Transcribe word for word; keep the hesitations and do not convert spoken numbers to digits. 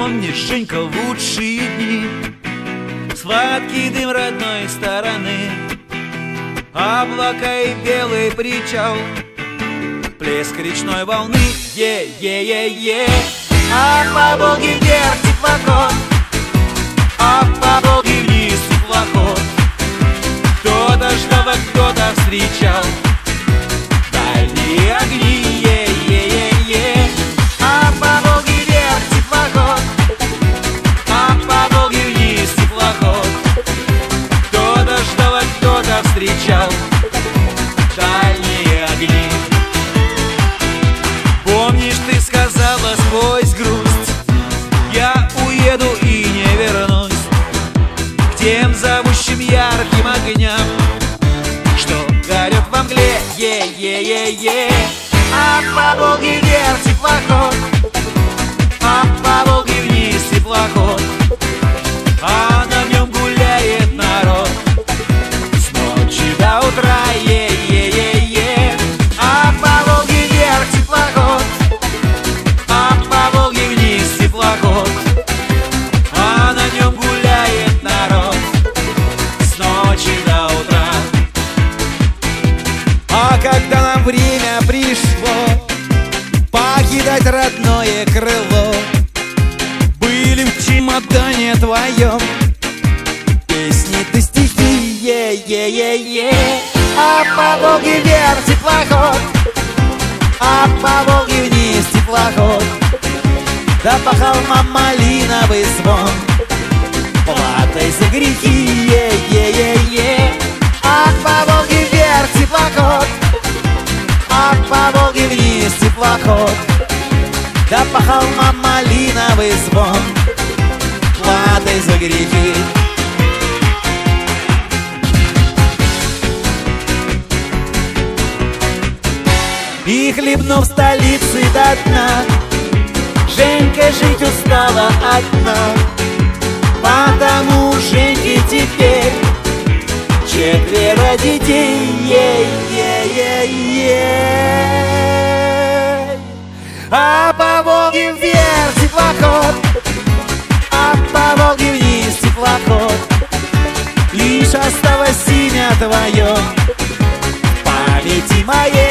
помнишь, Женька, лучшие дни, сладкий дым родной стороны, облака и белый причал, плеск речной волны, е-е-е-е. А по Волге вверх теплоход, а по Волге вниз теплоход. Кто-то ждал, а кто-то встречал дальние огни, е-е-е-е. А по Волге вверх теплоход, а по Волге вниз теплоход. Кто-то ждал, а кто-то встречал дальние огни. Помнишь, ты сказала сквозь грусть: я уеду и не вернусь к тем зовущим ярким огням, что горят во мгле, е-е-е-е. А по Волге вверх теплоход, а по Волге вниз теплоход, а на нем гуляет народ с ночи до утра, е-е-е-е. А по Волге вверх теплоход, а по Волге вниз теплоход, а на нем гуляет народ с ночи до утра. А когда нам время пришло покидать родное крыло, были в чемодане твоем песни да стихи, е-е-е-е. А по Волге вверх теплоход, а по Волге вниз теплоход, да по холмам малиновый звон, платой за грехи, е-е-е-е. А по Волге вверх теплоход, а по Волге вниз теплоход, да по холмам малиновый звон, платой за грехи. И хлебнув столицы до дна, Женька жить устала одна, потому Женьке теперь четверо детей, е-е-е-е. А по Волге вверх теплоход, а по Волге вниз теплоход, лишь осталось имя твое в памяти моей.